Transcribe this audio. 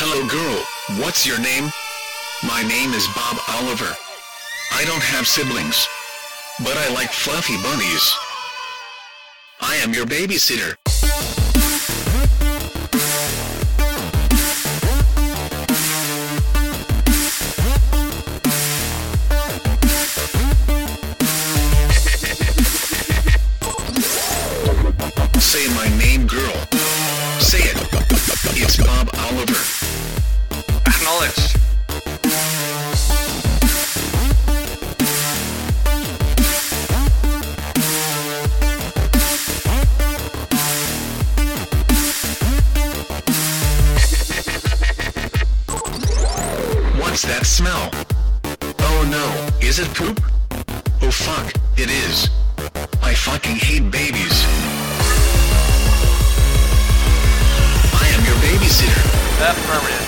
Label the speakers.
Speaker 1: Hello girl, what's your name? My name is Bob Oliver. I don't have siblings, but I like fluffy bunnies. I am your babysitter. Say my name, girl. Say it. It's Bob Oliver.
Speaker 2: Acknowledged.
Speaker 1: What's that smell? Oh no, is it poop? Oh fuck, it is. I fucking hate babies. I am your babysitter.
Speaker 2: Affirmative.